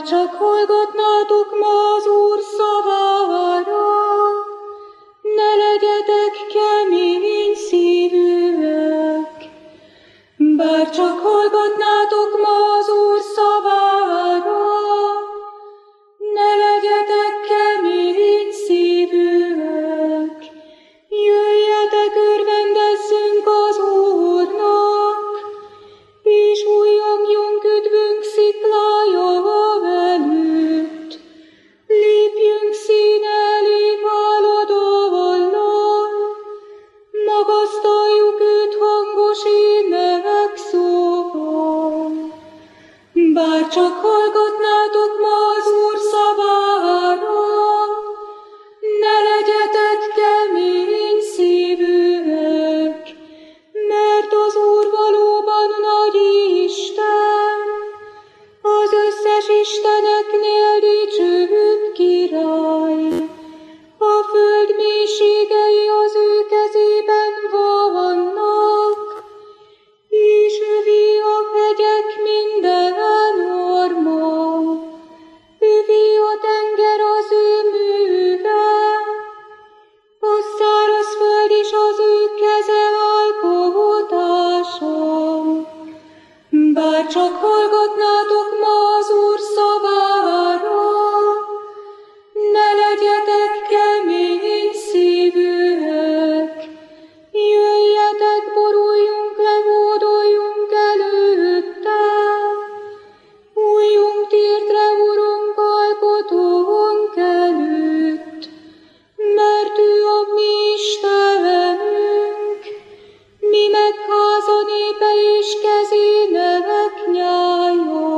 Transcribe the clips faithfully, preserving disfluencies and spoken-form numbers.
csak hallgatnátok ma az Úr szavára, ne legyetek kemény szívűek. Bár csak hallgatnátok ma az Úr szavára, ne legyetek kemény szívűek. Jöjjetek, örvendezzünk az Úrnak, és újjongjunk üdvünk sziklája előtt. Lépjünk színe elé váladallal, magasztaljuk őt hangos ének szóval. Bár csak hallgatnátok ma az Úr szavára, ne legyetek kemény szívűek, mert az Úr valóban nagy Isten, az összes isteneknél dicsőbb király. A föld mélységei az ő kezében vannak, és övé a hegyek minden orma. Övé a tenger az ő műve, a száraz föld is az ő keze alkotása. Bár csak hallgatnátok ma az Úr szavára, ne legyetek kemény szívűek. Jöjjetek, boruljunk le, hódoljunk előtte. Újjunk térdre, Urunk, alkotónk előtt, mert ő a mi Istenünk, mi meg háza népe és kezének nyája.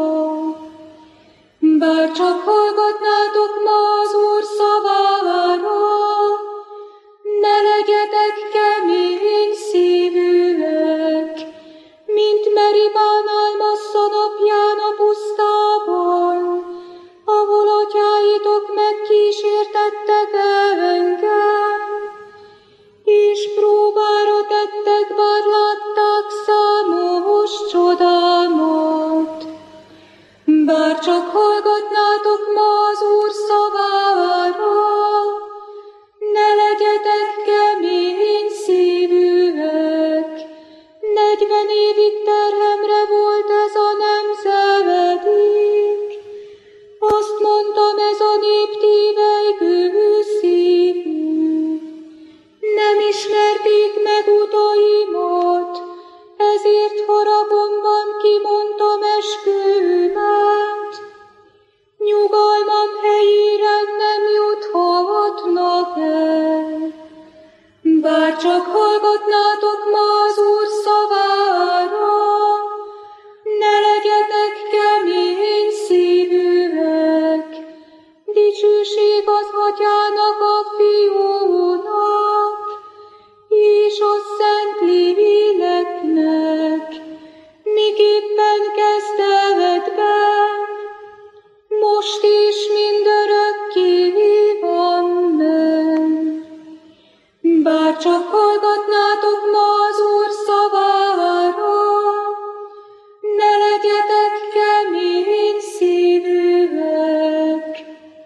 Bár csak hallgatnátok ma az Úr szavára, ne legyetek kemény szívűek, mint Meribán Almassza napján a pusztában, ahol atyáitok megkísértettek engem, és próbára tettek, bár látták számos csodámat. Bár csak hallgatnátok ma az Úr szavára, ne legyetek kemény szívűek. Negyven évig terhemre volt ez a nemzedék. Azt mondtam, ez a nép tévelygő szívű. Nem ismerték meg utaimat, ezért haragomban kimondtam eskümet. Nyugalmam helyére nem juthatnak el. Bár csak hallgatnátok ma az Úr szavára, ne legyetek kemény szívűek. Dicsőség az Atyának, a Fiúnak, és a Szent Léleknek, miképpen kezdetben, most és mindörökké amen. Bár csak hallgatnátok ma az Úr szavára, ne legyetek kemény szívűek.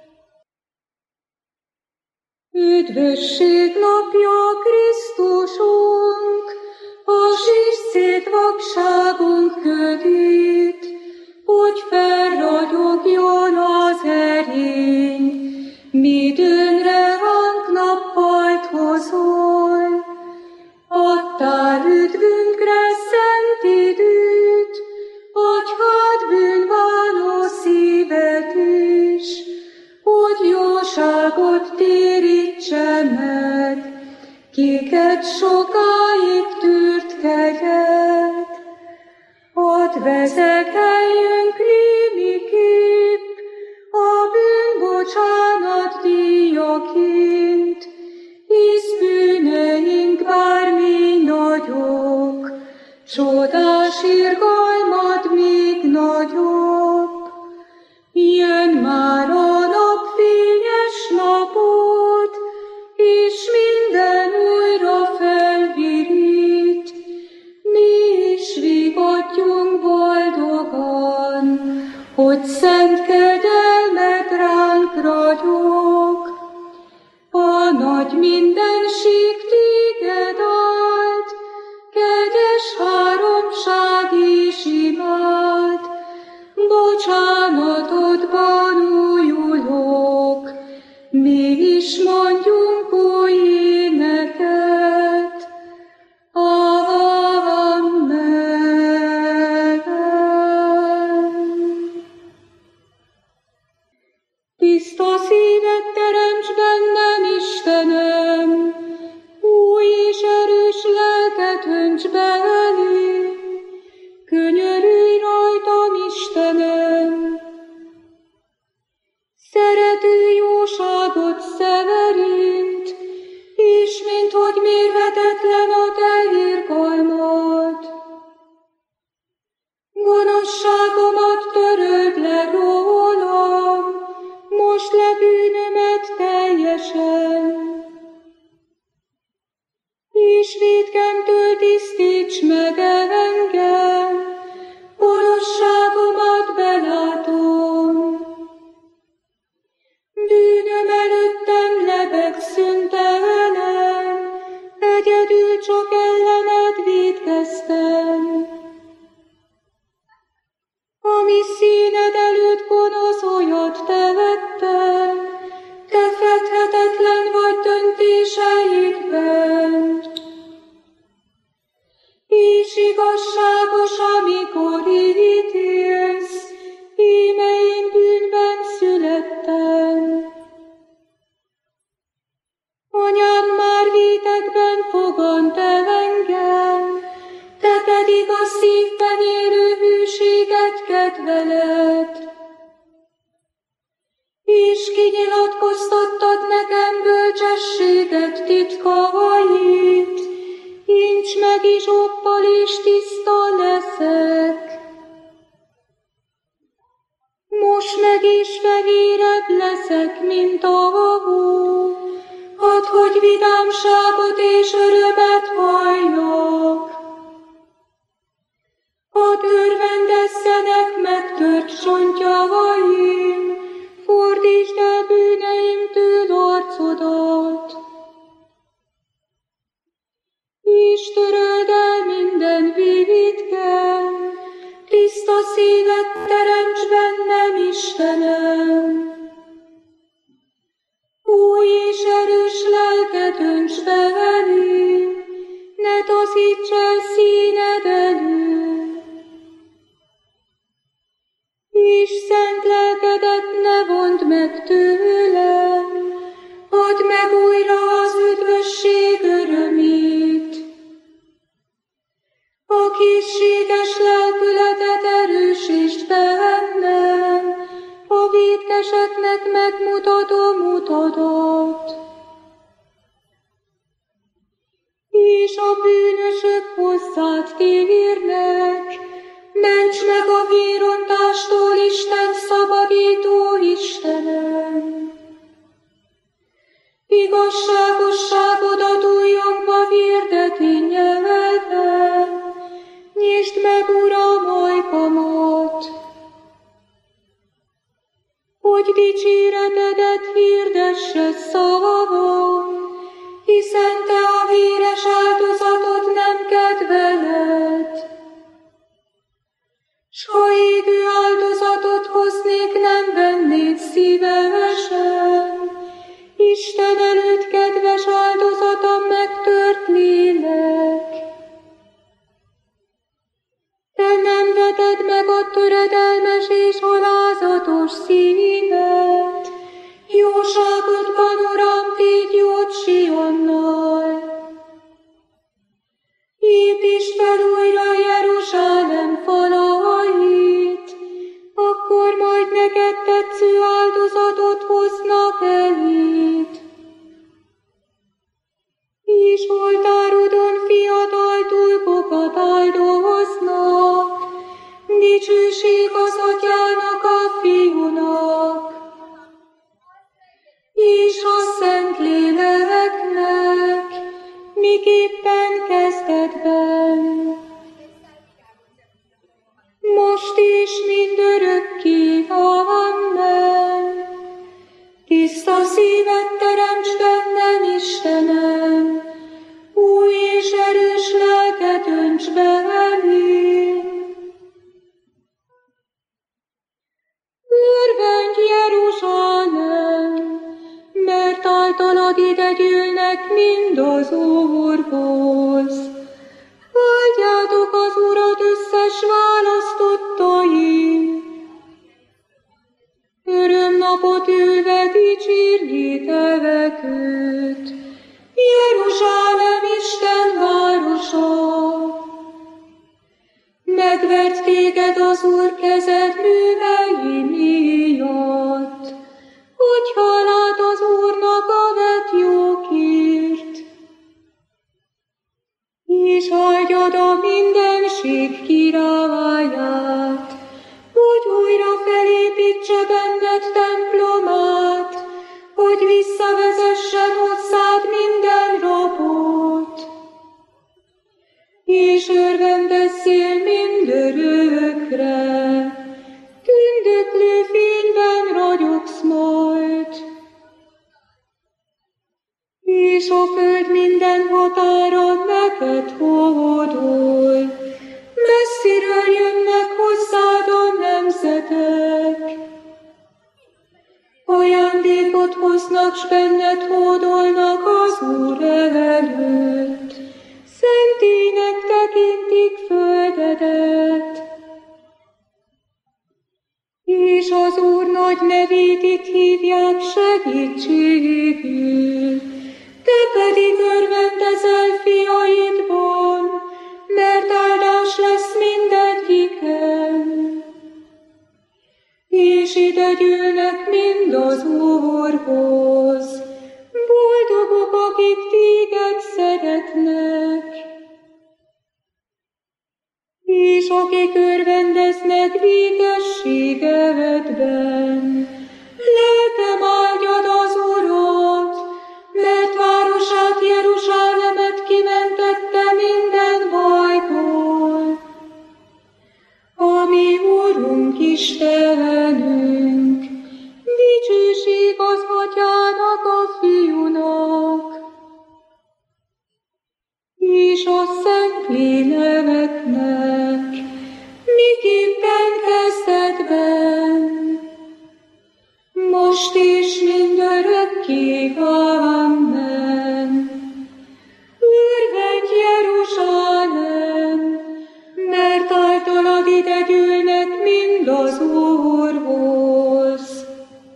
Üdvösség napja Krisztusunk, a sírszét vakságunk ködít, hogy felragyogjon az erény, midőnre ránk nappalt hozol. Adtál üdvünkre szent időt, atyád bűnbánó szívet is, hogy jóságot térítse meg, kiket sokáig tűrt kegyed. Hadd vezekeljünk némiképp a bűnbocsánat díjaként, hisz bűneink bármi nagyok, csodás irgalmad még nagyobb. Jön már a nap fényes napot, és minden újra felvirít. Mi is vigadjunk boldogan, hogy szent kegyelmed hogy mindenség téged áld, kegyes háromság és imád, bocsánatodban újulok, mi is mondjunk új éneket. Amen. Tiszta szívet teremts bennem, Istenem, új és erős lelket önts be elém, könyörülj rajtam, Istenem. Szerető jóságot szeverint, és mint hogy mérhetetlen a te irgalmad. Gonoszságomat töröld le rólam, most le bűnömet teljesen. És vétkemtől tisztíts meg engem, gonoszságomat belátom. Bűnöm előttem lebeg szüntelen, egyedül csak ellened vétkeztem. Ami színed előtt gonosz olyat tevettem, te fedhetetlen vagy döntéseidben. És igazságos, amikor ítélsz, íme én bűnben születtem. Anyám már vétekben fogant el engem, te pedig a szívben érő hűséget kedveled. És kinyilatkoztattad nekem bölcsességet titkait, incs meg izsoppal és tiszta leszek. Most meg is fehérebb leszek, mint a hó, hadd, hogy vidámságot és örömet halljak. Hadd örvendezzenek megtört csontjaim, fordítsd el bűneimtől arcodat. És töröld el minden vétkem, tiszta szívet teremts bennem, Istenem. Új és erős lelket önts be elém, ne taszíts el színed elől. És szent lelkedet ne vondd meg tőlem, add meg újra az üdvösség örömét. A készséges lelkületet erősítsd bennem, a vétkeseknek megmutatom utadat. És a bűnösök hozzád térnek, ments meg a vérontástól, Isten szabadító Istenem. Igazságosságodat újjongva hirdeti nyelven, nyisd meg, Uram, ajkamat. Hogy dicséretedet hirdesse szavamon, hiszen te a véres áldozatot nem kedveled. S ha égő áldozatot hoznék, nem vennéd szívesen, Isten előtt kedves áldozatom megtört lélek. Te nem veted meg a töredelmes és alázatos szívet, jóságodban, Uram, tégy jót Sionnal. Építsd fel újra Jeruzsálem falait, akkor majd neked tetsző áldozatot hoznak eléd. És oltárodon fiatal tulkokat áldoznak, dicsőség az Atyának, a Fiúnak, és a Szentléleknek, miképpen kezdetben, most is mindörökké. Amen. Tiszta szívet teremts bennem, Istenem, új és erős lelket önts be elém. Örvendj, Jeruzsálem, mert általad ide gyűlnek mind az Úrhoz. Áldjátok az Urat összes választottai, örömnapot ülve dicsérjétek őt, Jeruzsálem Isten városa. Megvert téged az Úr kezed művei miatt, hogy hálát az Úrnak a vett jókért. És áldjad a mindenség királyát, hogy újra felépítse benned templomát, hogy visszavezessen hozzád minden rabot. És örvendezzél mindörökre, tündöklő fényben ragyogsz majd. És a föld minden határa neked hódol, messziről jönnek hozzád a nemzetek. Ajándékot hoznak, s benned hódolnak az Úr előtt, szentélynek tekintik földedet. És az Úr nagy nevét itt hívják segítségül, te pedig örvendezel fiaidban, mert áldás lesz mindegyiken. És ide gyűlnek mind az Úrhoz, boldogok, akik téged szeretnek. És akik örvendeznek végességevedben, lelkem áldjad az Urat, mert városát Jeruzsálemet kimentette minden bajból. Ami Úrunk Istenünk, dicsőség az Atyának, a Fiúnak, és a Szentléleknek, miképpen kezdetben, most és mindörökké. Amen. Örvendj, Jeruzsálem, mert általad ide gyűlnek mind az Úrhoz.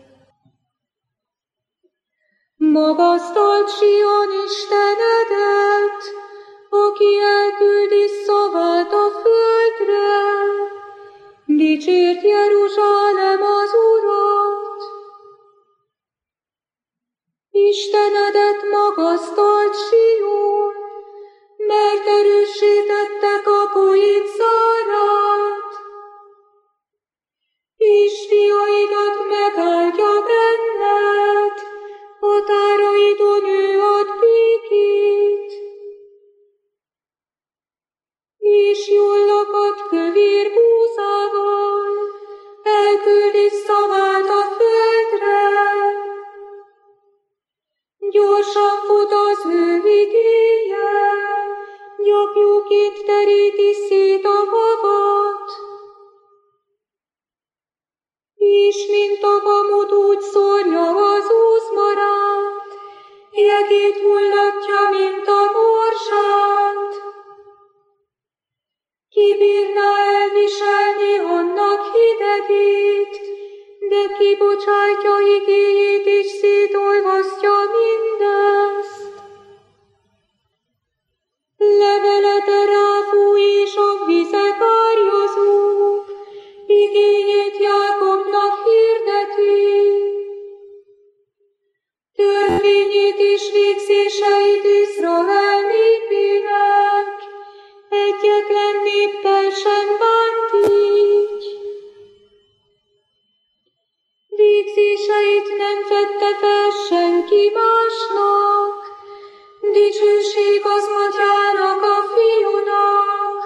Magasztald Sion Istenedet, aki elküldi szavát a földre, dicsért Jeruzsálem az Urat. Istenedet magasztald Sion, mert erőssé tette kapuit zárát, és fiaidat megáldja benned, határaidon ő ad békét. És jól lakott kövér búzával, elküldi szavát a földre. Gyorsan fut az ő igéje, gyapjúként teríti szét a havat. És mint a bamut úgy szórja az úszmarát, jegét hullatja, mint a morzsát. Ki bírná elviselni annak hidegét, de kibocsátja igéjét és szétolvasztja mindezt. Levelete ráfúj és a vizek árjazók, igéjét Jákobnak hirdeti. Törvényét és végzéseit Izrael népének, egyetlen néppel sem bánt így. Végzéseit nem vette fel senki másnak, dicsőség az Atyának, a Fiúnak,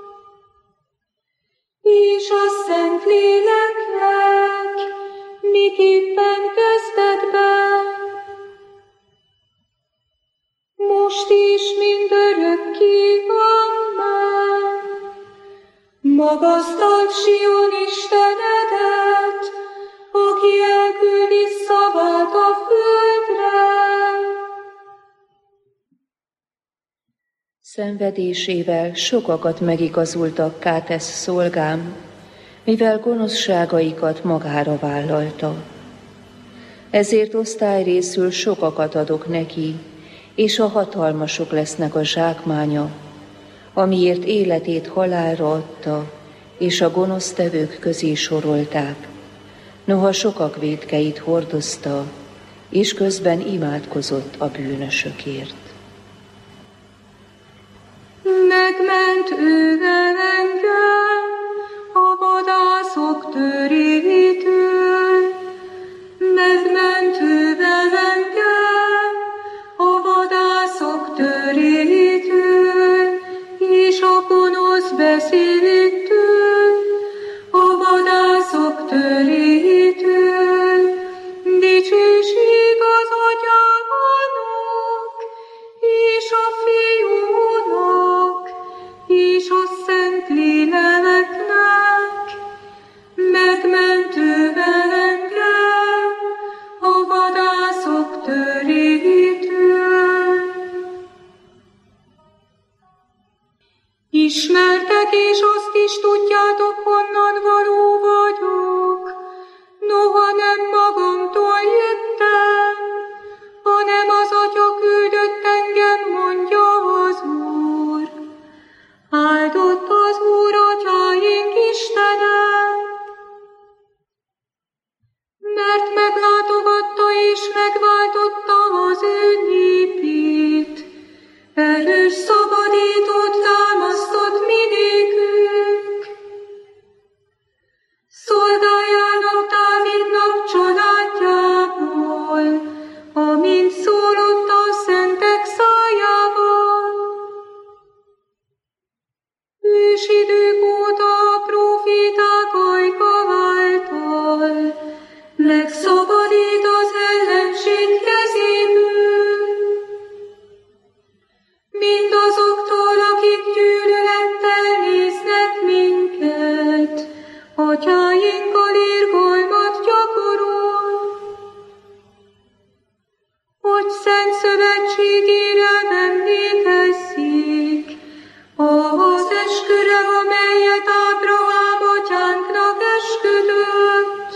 és a Szentléleknek, miképpen kezdetben, most is mindörökké. Amen. Magasztald Sion Istenedet, aki elküldi szavát a földre. Szenvedésével sokakat megigazultak Kátesz szolgám, mivel gonoszságaikat magára vállalta. Ezért osztályrészül sokakat adok neki, és a hatalmasok lesznek a zsákmánya, amiért életét halálra adta, és a gonosztevők közé sorolták. Noha sokak vétkeit hordozta, és közben imádkozott a bűnösökért. Megment ő engem a vadászok törétől, megment ő engem a vadászok törétől, és a gonosz beszélétől, a vadászok törétől. Dicsőség az Atyának, és a Fiúnak, és a Szentléleknek. Megmentő engem a vadászok törétől. Ismertek, és azt is tudjátok, honnan való vagyok. Noha nem magamtól jöttem, hanem az Atya küldött engem, mondja az Úr. Áldott az Úr atyáink Istene, mert meglátogatta és megváltotta az ő népét. Erős szabadítót támasztott mi nékünk. Szolgáljának Dávidnak családjából, amint szólott a szentek szájával. Ősidők óta a próféták ajka által megszabadít az ellenség kezéből. Mindazoktól, akik gyűlölettel néznek minket, atyáinkkal irgalmat gyakorol, hogy szent szövetségére emlékezzék, az esküre, amelyet Ábrahám atyánknak esküdött,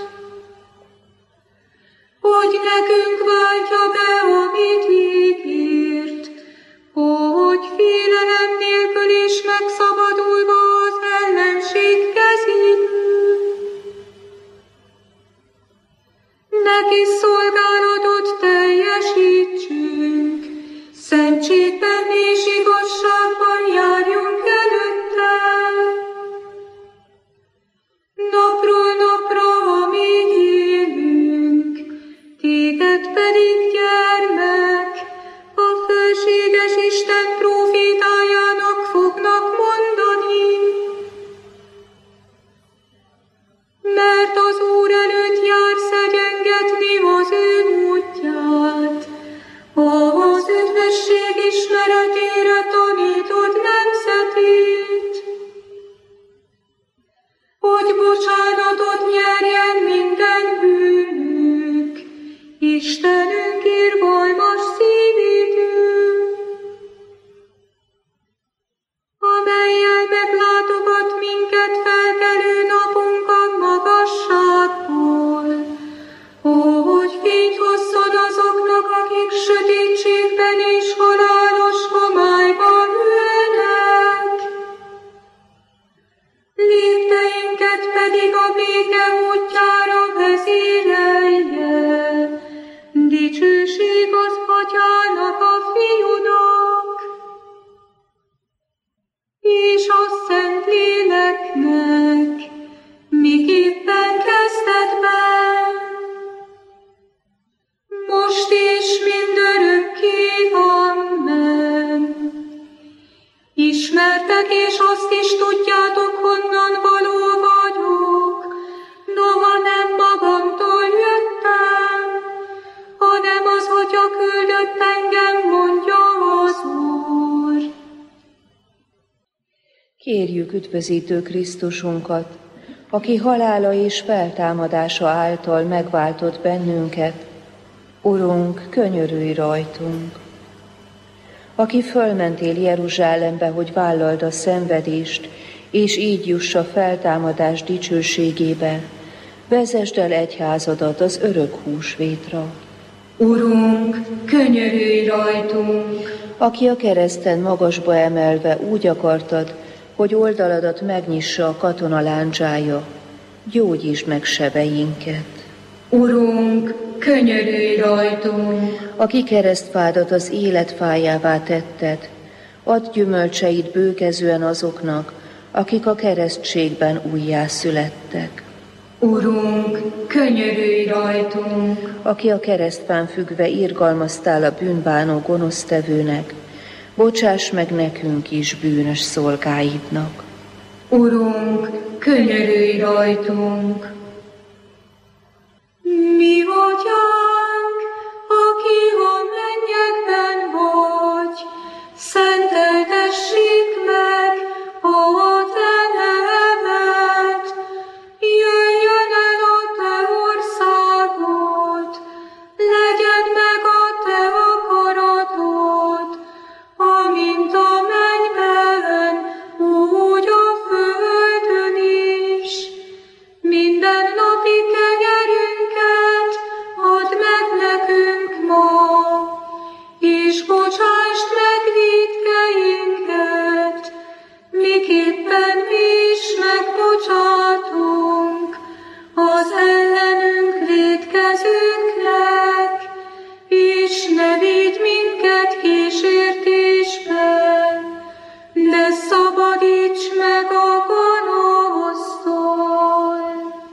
hogy nekünk váltja be, amit ígért, hogy félelem nélkül is megszabadulva az ellenség kezéből. Neki szolgálatot teljesítsünk, szentségben és igazságban járjunk előtte. Napról napra, amíg élünk, téged pedig, gyermek, a fölséges Isten prófétájának fognak mondani. Mert az Úr előtt jár szegyengetni az ő útját, az üdvösség ismeretére tanítod nemzetét, hogy bocsánatot nyerjen minden bűnük, Istenünk irgalmas szívétől, amellyel meglátogat minket felkelő napunk a magasságból, hogy fényt hozzon azoknak, akik sötétségben és halálos homályban ülnek. Lépteinket pedig a béke útjára vezérelje. Dicsőség az Atyának, a Fiúnak, és a Szentléleknek, miképpen kezdetben, most és mindörökké. Amen. Ismertek, és azt is tudjátok, honnan való vagyok, noha nem magamtól jöttem, hanem az Atya küldött engem, mondja az Úr. Kérjük üdvözítő Krisztusunkat, aki halála és feltámadása által megváltott bennünket. Urunk, könyörülj rajtunk! Aki fölmentél Jeruzsálembe, hogy vállald a szenvedést, és így juss a feltámadás dicsőségébe, vezesd el egyházadat az örök húsvétra. Urunk, könyörülj rajtunk! Aki a kereszten magasba emelve úgy akartad, hogy oldaladat megnyissa a katona láncsája, gyógyítsd meg sebeinket. Urunk, könyörülj rajtunk! Aki keresztfádat az életfájává tetted, add gyümölcseit bőkezően azoknak, akik a keresztségben újjászülettek. Urunk, könyörülj rajtunk! Aki a keresztfán függve irgalmaztál a bűnbánó gonosztevőnek, bocsáss meg nekünk is bűnös szolgáidnak. Urunk, könyörülj rajtunk! Mi atyánk, aki a mennyekben vagy, szenteltessék meg a te neved, jöjjön el a te országod, legyen meg a te akaratod, amint a mennyben, úgy a földön is. Minden napi kenyerünket add meg nekünk ma, és bocsásd meg vétkeinket, miképpen mi is megbocsátunk az ellenünk vétkezőknek, és ne vigy minket kísértésbe, de szabadíts meg a gonosztól.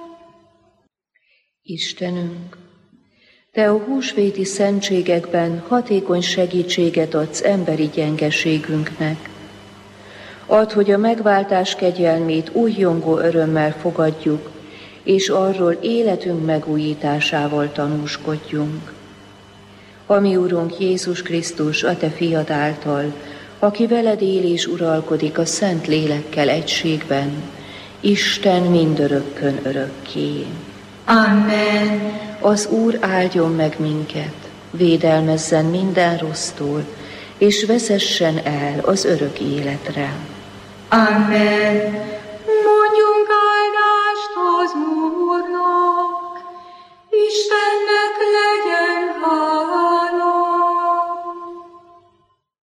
Istenünk, Te a húsvéti szentségekben hatékony segítséget adsz emberi gyengeségünknek. Add, hogy a megváltás kegyelmét újjongó örömmel fogadjuk, és arról életünk megújításával tanúskodjunk. A mi Urunk Jézus Krisztus, a Te fiad által, aki veled él és uralkodik a Szent Lélekkel egységben, Isten mindörökkön örökké. Amen. Az Úr áldjon meg minket, védelmezzen minden rossztól, és vezessen el az örök életre. Amen.